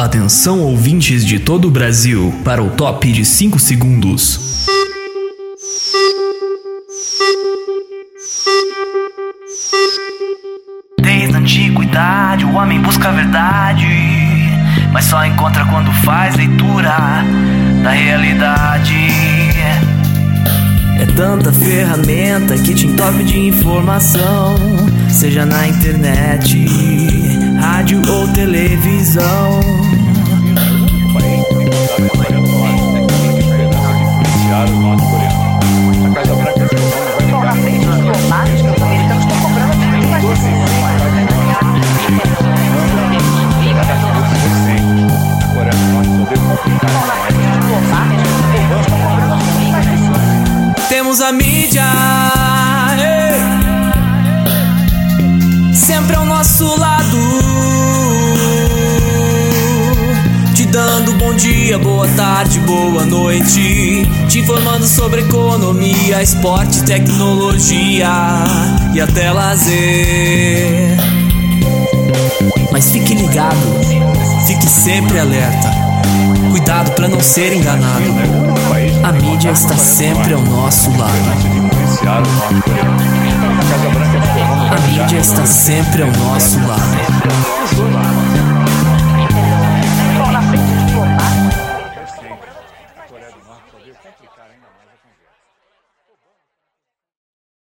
Atenção, ouvintes de todo o Brasil, para o top de 5 segundos. Desde a antiguidade o homem busca a verdade, mas só encontra quando faz leitura da realidade. É tanta ferramenta que te entope de informação, seja na internet, rádio ou televisão. Temos a mídia, sempre ao nosso lado, te dando bom dia, boa tarde, boa noite, te informando sobre economia, esporte, tecnologia e até lazer. Mas fique ligado, fique sempre alerta, cuidado para não ser enganado. A mídia está sempre ao nosso lado. A mídia está sempre ao nosso lado.